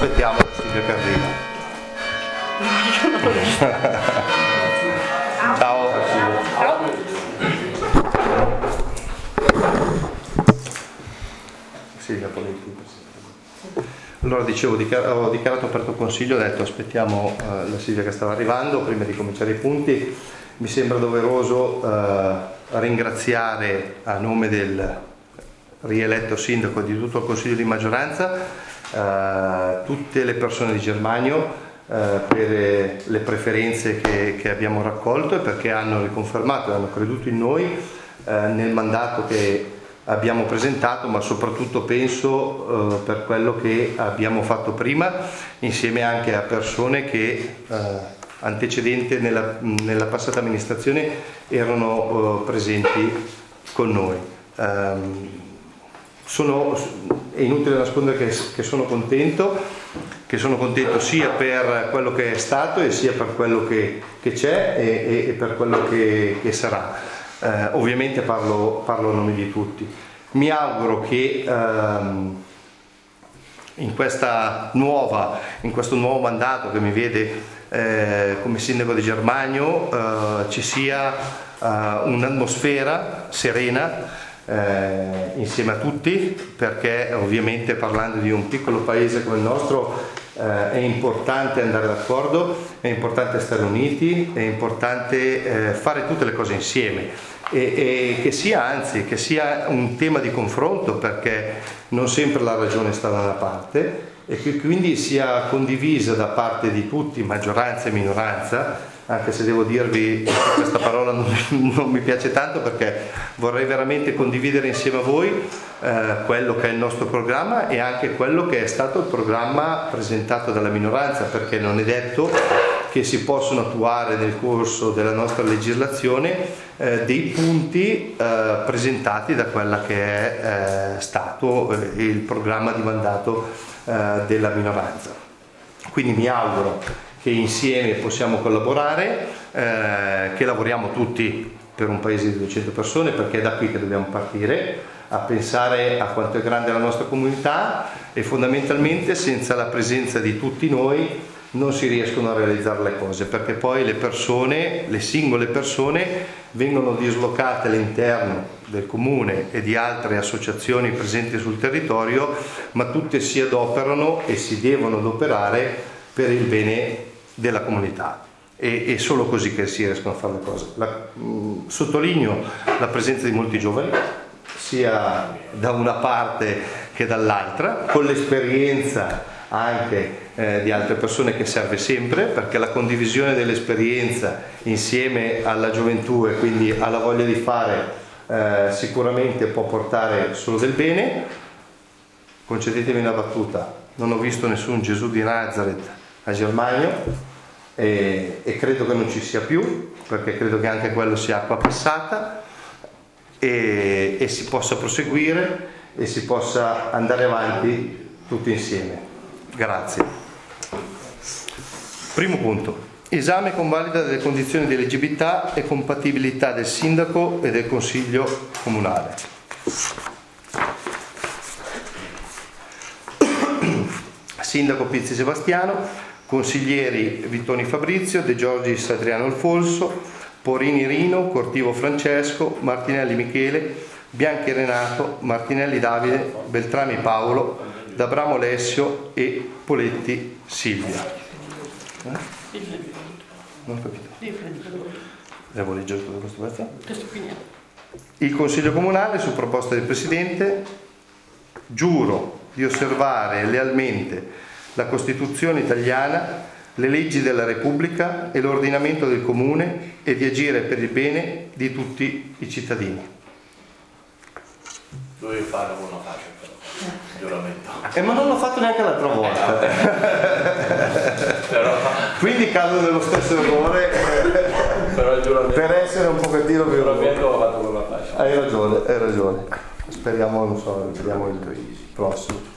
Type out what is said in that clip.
aspettiamo Silvia che arriva. Ciao. Silvia Poletti. Allora dicevo, ho dichiarato aperto consiglio, ho detto aspettiamo la Silvia che stava arrivando prima di cominciare i punti. Mi sembra doveroso ringraziare a nome del rieletto sindaco e di tutto il consiglio di maggioranza tutte le persone di Germania per le preferenze che abbiamo raccolto e perché hanno riconfermato e hanno creduto in noi nel mandato che abbiamo presentato, ma soprattutto penso per quello che abbiamo fatto prima, insieme anche a persone che antecedente nella passata amministrazione erano presenti con noi. È inutile nascondere che sono contento sia per quello che è stato e sia per quello che c'è e per quello che sarà. Ovviamente parlo a nome di tutti. Mi auguro che in questo nuovo mandato che mi vede come sindaco di Germania ci sia un'atmosfera serena insieme a tutti, perché ovviamente parlando di un piccolo paese come il nostro è importante andare d'accordo, è importante stare uniti, è importante fare tutte le cose insieme e che sia un tema di confronto, perché non sempre la ragione sta da una parte e che quindi sia condivisa da parte di tutti, maggioranza e minoranza, anche se devo dirvi che questa parola non mi piace tanto, perché vorrei veramente condividere insieme a voi quello che è il nostro programma e anche quello che è stato il programma presentato dalla minoranza, perché non è detto che si possono attuare nel corso della nostra legislazione dei punti presentati da quella che è stato il programma di mandato della minoranza. Quindi mi auguro che insieme possiamo collaborare, che lavoriamo tutti per un paese di 200 persone, perché è da qui che dobbiamo partire, a pensare a quanto è grande la nostra comunità e fondamentalmente senza la presenza di tutti noi non si riescono a realizzare le cose, perché poi le singole persone vengono dislocate all'interno del comune e di altre associazioni presenti sul territorio, ma tutte si adoperano e si devono adoperare per il bene della comunità. E solo così che si riescono a fare le cose. Sottolineo la presenza di molti giovani, sia da una parte che dall'altra, con l'esperienza anche di altre persone che serve sempre, perché la condivisione dell'esperienza insieme alla gioventù e quindi alla voglia di fare sicuramente può portare solo del bene. Concedetemi una battuta: non ho visto nessun Gesù di Nazareth a Germania e credo che non ci sia più, perché credo che anche quello sia acqua passata e si possa proseguire e si possa andare avanti tutti insieme. Grazie. Primo punto: esame convalida delle condizioni di eleggibilità e compatibilità del sindaco e del consiglio comunale. Sindaco Pizzi Sebastiano, consiglieri Vittoni Fabrizio, De Giorgis Adriano Alfonso, Porini Rino, Cortivo Francesco, Martinelli Michele, Bianchi Renato, Martinelli Davide, Beltrami Paolo, D'Abramo Alessio e Poletti Silvia. Non ho capito. Devo leggere tutto questo pezzo? Il Consiglio Comunale, su proposta del Presidente, giuro di osservare lealmente la Costituzione italiana, le leggi della Repubblica e l'ordinamento del Comune e di agire per il bene di tutti i cittadini. Dovevi fare una faccia però, giuramento. Ma non l'ho fatto neanche l'altra volta. Però, quindi cado nello stesso errore però il giuramento, per essere un pochettino più... Il giuramento l'ho fatto con la faccia. Hai ragione. Speriamo, non so, vediamo il prossimo.